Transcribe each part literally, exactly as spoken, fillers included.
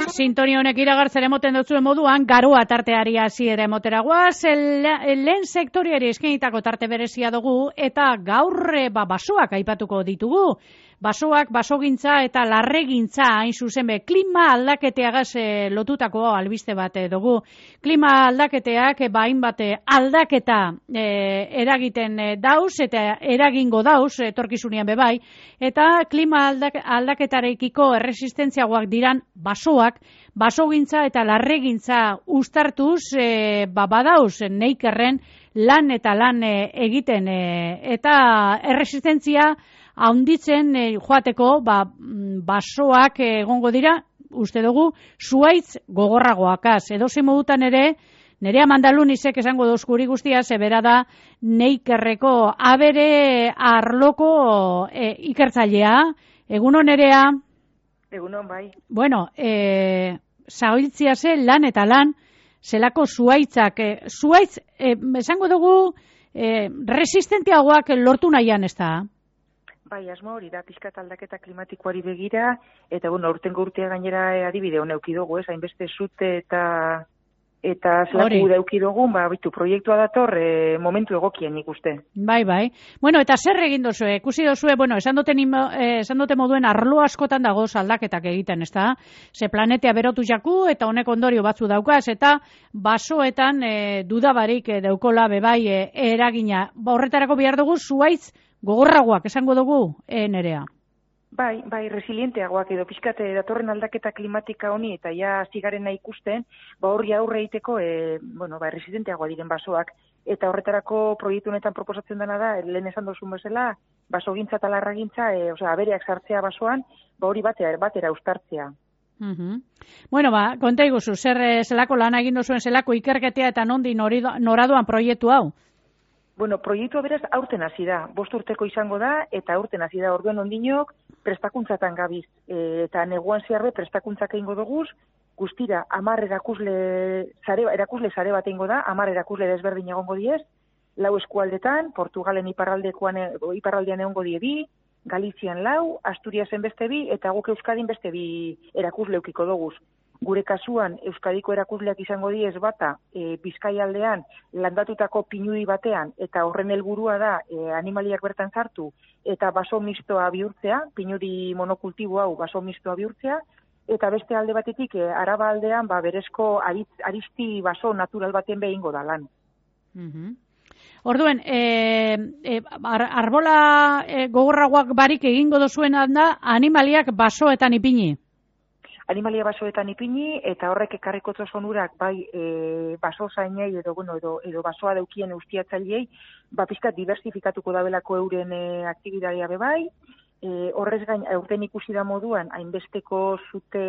sintonia honek iragartzen emoten dutzuen moduan, garoa tarteari hasiera emotera guaz, lehen sektoriari eskenitako tarte berezia dugu, eta gaur ba, basoak aipatuko ditugu. Basoak, basogintza eta larregintza hain zuzen be, klima aldaketeagaz e, lotutako albiste bat e, dugu. Klima aldaketeak e, bain bate aldaketa e, eragiten e, dauz eta eragingo dauz etorkizunean bebai, eta klima aldak, aldaketarekiko erresistentziagoak diran basoak, basogintza eta larregintza ustartuz e, ba, badauz neikerren lan eta lan e, egiten e, eta erresistentzia haunditzen e, joateko ba, basoak egongo dira, uste dugu, zuaitz gogorragoakaz. Edozein modutan ere, Nerea Mandalunizek esango dozkuri guztia, zebera da neikerreko abere arloko e, ikertzailea. Egunon, Nerea? Egunon, bai. Bueno, e, zailtzia ze lan eta lan, zelako zuaitzak. E, zuaitz, e, esango dugu, e, resistentiagoak lortu nahian ez da? Bai, asmo hori da, pixkat aldaketa klimatikoari begira, eta bueno, urtengo urtea gainera adibide hona eukidugu, ez, hainbeste zute eta eta zelaku daukidugun, ba, bitu, proiektua dator, e, momentu egokien nik uste. Bai, bai. Bueno, eta zer egin dozue? Ikusi dozue, bueno, esan duten, eh, esan duten moduen arlo askotan dagoz aldaketak egiten, ez da? Ze planetea berotu jaku, eta honek ondorio batzu daukaz, eta basoetan e, dudabarik e, daukola bebai e, eragina. Ba, horretarako behar dugu, zuaitz gogorragoak, esango dugu, e, Nerea? Bai, bai, resilienteagoak edo pixkate datorren aldaketa klimatika honi eta ja zigarena ikusten, ba horri aurre egiteko, e, bueno, ba, resistenteagoa diren basoak, eta horretarako proiektu honetan proposatzen dena da, lehen esan dozun bezala, basogintza eta larragintza, e, osea, abereak sartzea basoan, ba hori batera, batera ustartzea. Uh-huh. Bueno, ba, konta iguzu, zer zelako lan egin duzuen zelako ikerketea eta nondi noradoan proiektu hau? Bueno, proiektua beraz aurten hasi da, bost urteko izango da, eta aurten hasi da orduen ondinok prestakuntzatan gabiz. E, eta neguan zeharbe prestakuntzak egingo duguz, guztira hamar erakusle zare, erakusle zare bat egingo da, hamar erakusle desberdin egongo diez, lau eskualdetan, Portugalen iparraldekoan, iparraldean egongo die bi, Galizian lau, Asturiasen beste bi, eta guk Euskadin beste bi erakusle eukiko duguz. Gure kasuan Euskadiko erakusleak izango diez bata e, Bizkaialdean landatutako pinudi batean eta horren helburua da e, animaliak bertan sartu eta baso mistoa bihurtzea, pinudi monokultibo hau baso mistoa bihurtzea, eta beste alde batetik e, Araba aldean ba, berezko aritz, aristi baso natural baten behingo da lan. Uh-huh. Orduen, e, e, ar, arbola e, gogorragoak barik egingo dozuen da animaliak basoetan ipini? Animalia basoetan ipini, eta horrek ekarriko zonurak bai e, baso zainei edo, bueno, edo, edo basoa daukien eustiatzaileei, ba pizkat diversifikatuko dabelako euren e, aktibitatea bebai, e, horrez gain, aurten ikusi da moduan, hainbesteko zute,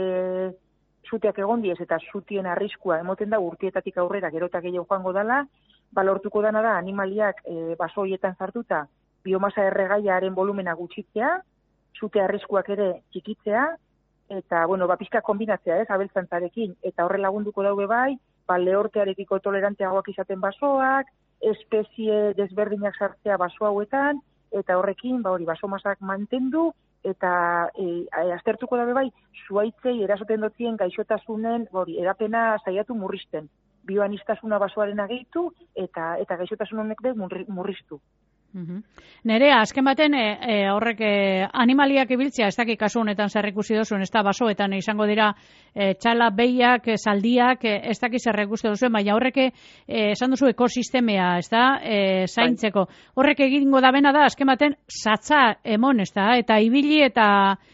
zuteak egon diez, eta zutien arriskua emoten da urtietatik aurrera gerotak gehiago joango dela, ba lortuko dana da animaliak e, baso horietan sartuta, biomasa erregaiaren volumena gutxitzea, zute arriskuak ere txikitzea, eta, bueno, ba, pizka kombinatzea, ez, abeltzantzarekin, eta horre lagunduko daude bai, ba, lehortearekiko toleranteagoak izaten basoak, espezie desberdinak sartzea baso hauetan, eta horrekin, ba, hori, basomasak mantendu, eta e, aztertuko daude bai, zuaitzei erasoten dotzien gaixotasunen, ba, hori, edapena saiatu murrizten. Bioanistasuna basoaren gehitu, eta, eta gaixotasun honek be murriztu. Uh-huh. Nerea, azken baten e, e, horrek e, animaliak ibiltzea, ez dakik kasu honetan zer ikusi duzuen, ez da basoetan izango dira e, txala, behiak, e, zaldiak, e, ez dakik zer ikusi duzuen, baina horrek e, esan duzu ekosistemea, ez da, e, zaintzeko. Horrek egingo da bena da, azken baten zatza emon, ez da, eta ibili eta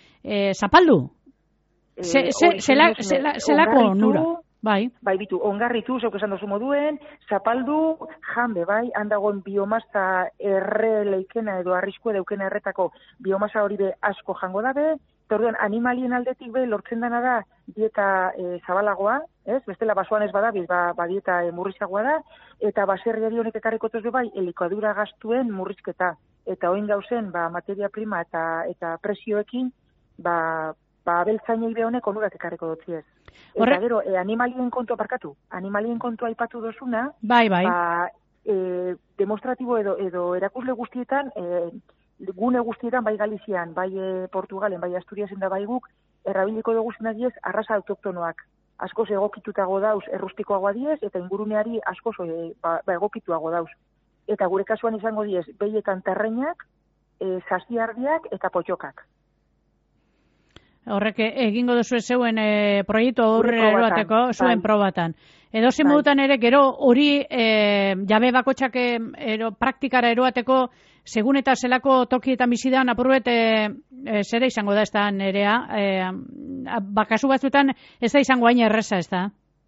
e, zapaldu. Ze, ze, zela, zela, zelako nura? Bai. Bai, bitu, ongarritu, zeuk esan dozu moduen, zapaldu, janbe, bai, handagoen biomasa erre leikena edo arriskua daukena erretako biomasa hori be asko jango dabe, eta orduan animalien aldetik be lortzen dana da dieta e, zabalagoa, ez? Bestela basoan ez badabiz, ba, ba dieta e, murrizagoa da, eta baserriari honek ekarrikotoz be bai, elikadura gastuen murrizketa, eta oin gauzen, ba, materia prima eta, eta presioekin, ba, ba, abeltzainei be honek onurak ekarriko dotziez. Horre... Eta gero, e, animalien kontu aparkatu. Animalien kontu aipatu dozuna, bai, bai. Ba, e, demostratibo edo, edo erakusle guztietan, e, gune guztietan, bai Galizian, bai e, Portugalen, bai Asturiasen da bai guk, errabiliko dugu zinadiez arraza autoktonoak. Askoz egokitutago dauz errustikoagoa diez, eta inguruneari askoz e, ba, ba egokituago dauz. Eta gure kasuan izango diez, behietan terreinak, e, zaziardiak eta potxokak. Horrek egingo duzu zeuen e, proiektu horre eroateko zuen bai. Probatan. Edo zen modutan ere, gero hori e, jabe bakotxak ero, praktikara eroateko, segun eta zelako tokietan bizidan, apurbet, e, e, zera izango da ez da nerea, e, bakasu batzutan ez da izango hain erreza ez da?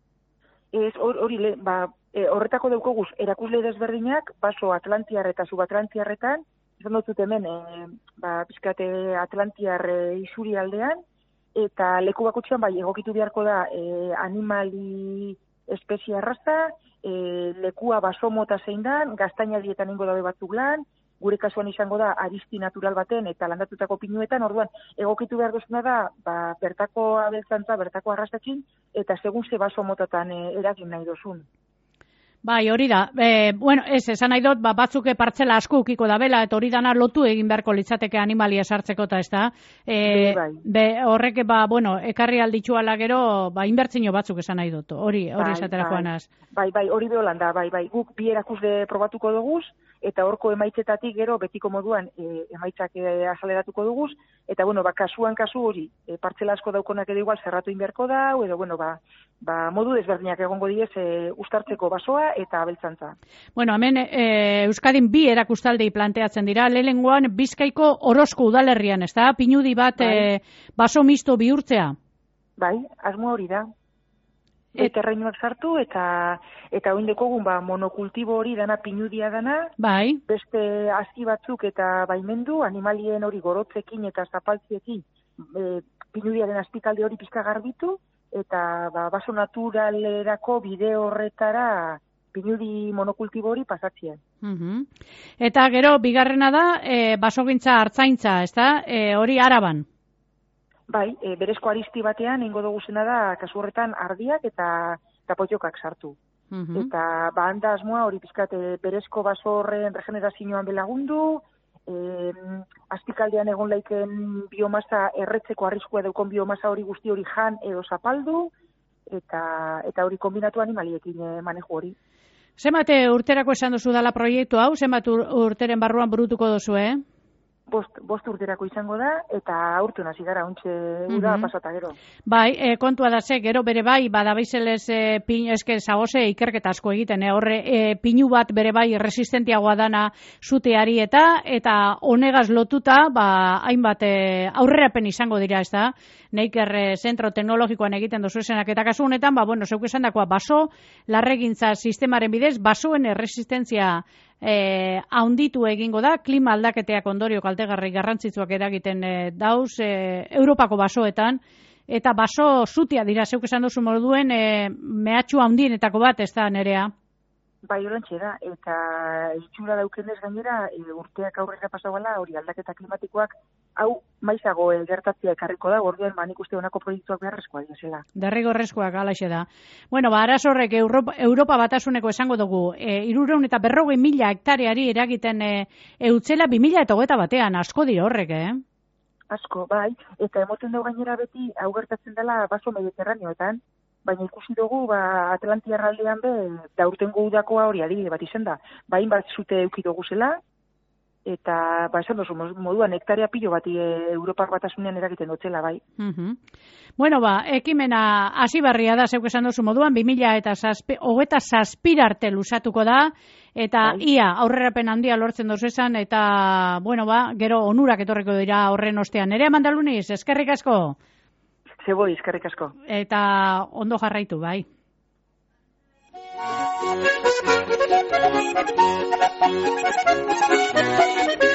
Ez hori, or, ba, e, horretako daukoguz, erakusle desberdinak, baso Atlantiar eta subatlantiarretan, izan dut hemen, e, ba, pizkate Atlantiar e, isuri aldean, eta leku bakotxean bai egokitu beharko da e, animali espezie arraza, e, lekua baso mota zein dan, gaztaina dietan ingo dabe batzuk lan, gure kasuan izango da aristi natural baten eta landatutako pinuetan, orduan egokitu behar duzuna da ba, bertako abeltzantza, bertako arrastakin, eta segun ze baso motatan e, eragin nahi dozun. Bai, hori da. E, bueno, ez, esan nahi dut, ba, batzuke partzela asko ukiko da bela, eta hori dana lotu egin beharko litzateke animalia sartzeko eta ez da. E, bai. Be, horrek, ba, bueno, ekarri alditxuala gero, ba, inbertzino batzuk esan nahi dut. Hori, hori bai, esatera bai. joanaz. Bai, bai, hori beholan da, bai, bai. Guk bi erakusle probatuko duguz, eta horko emaitzetatik gero betiko moduan e, emaitzak e, azaleratuko duguz, eta, bueno, ba, kasuan kasu hori, e, partzela asko daukonak edo igual zerratu inberko da, edo, bueno, ba, ba, modu desberdinak egongo diez e, ustartzeko basoa eta abeltzantza. Bueno, hemen e, Euskadin bi erakustaldei planteatzen dira, lehengoan Bizkaiko Orozko udalerrian, ez da? Pinudi bat bai. e, baso misto bihurtzea? Bai, asmo hori da. Et... terreinuak sartu eta eta oin dekogun ba, monokultibo hori dana pinudia dana, bai. Beste hasi batzuk eta baimendu, animalien hori gorotzekin eta zapaltziekin e, pinudiaren azpikalde hori pizka garbitu, eta ba, baso naturalerako bide horretara pinudi monokultibo hori pasatzien. Uh-huh. Eta gero, bigarrena da, e, basogintza hartzaintza, ez da? E, hori Araban. Bai, e, berezko aristi batean, ingo dugu zena da, kasu horretan ardiak eta tapotxokak sartu. Uh-huh. Eta ba, handa asmoa hori pizkat e, berezko baso horren regenerazioan belagundu, e, azpikaldean egon laiken biomasa erretzeko arriskua daukon biomasa hori guzti hori jan edo zapaldu, eta eta hori kombinatu animaliekin e, maneju hori. Zenbat urterako esan duzu dala proiektu hau, zenbat urteren barruan burutuko duzu, eh? Bost, bost urterako izango da, eta aurten hasi gara, ontxe uda uh-huh. pasata gero. Bai, e, kontua da ze, gero bere bai, badabaizelez e, pin, eske zagoze ikerketa asko egiten, e, horre e, pinu bat bere bai resistentiagoa dana zuteari eta, eta honegaz lotuta, ba, hainbat e, aurrerapen izango dira, ez da? Neiker e, zentro teknologikoan egiten dozu esenak, eta kasu honetan, ba, bueno, zeuk esan dakoa, baso, larregintza sistemaren bidez, basoen resistentzia Eh, haunditu egingo da, klima aldaketeak ondorio kaltegarri garrantzitsuak eragiten eh, dauz eh, Europako basoetan, eta baso zutia dira, zeuk esan duzu moduen, eh, mehatxu haundienetako bat, ez da, Nerea? Bai, orantxe da, eta itxura daukenez gainera, e, urteak aurrera pasauala, hori aldaketa klimatikoak, hau maizago e, gertatzea ekarriko da, orduan ba, nik uste honako proiektuak beharrezkoa dira. Derrigorrezkoak alaxe da. Bueno, ba, arazorrek Europa, Europa batasuneko esango dugu, e, irureun eta berrogei mila hektareari eragiten e, eutzela bi mila eta hogeta batean, asko dira horrek, eh? Asko, bai, eta emoten dugu gainera beti, hau gertatzen dela baso mediterraneoetan, baina ikusi dugu, ba, Atlantiar aldean be, da urtengo udakoa hori adibide bat izen da. Bain bat zute euki dugu zela, eta, ba, esan dozu, moduan, hektarea pilo bati e, Europar batasunean eragiten dutzela, bai. Uh-huh. Bueno, ba, ekimena hasi barria da, zeuk esan dozu moduan, bi mila eta hogeta zazpirarte lusatuko da, eta bai. Ia, aurrerapen handia lortzen dozu esan, eta, bueno, ba, gero onurak etorriko dira horren ostean. Nerea Mandaluniz, eskerrik asko? Zeboi, eskerrik asko. Eta ondo jarraitu, bai. Thank you.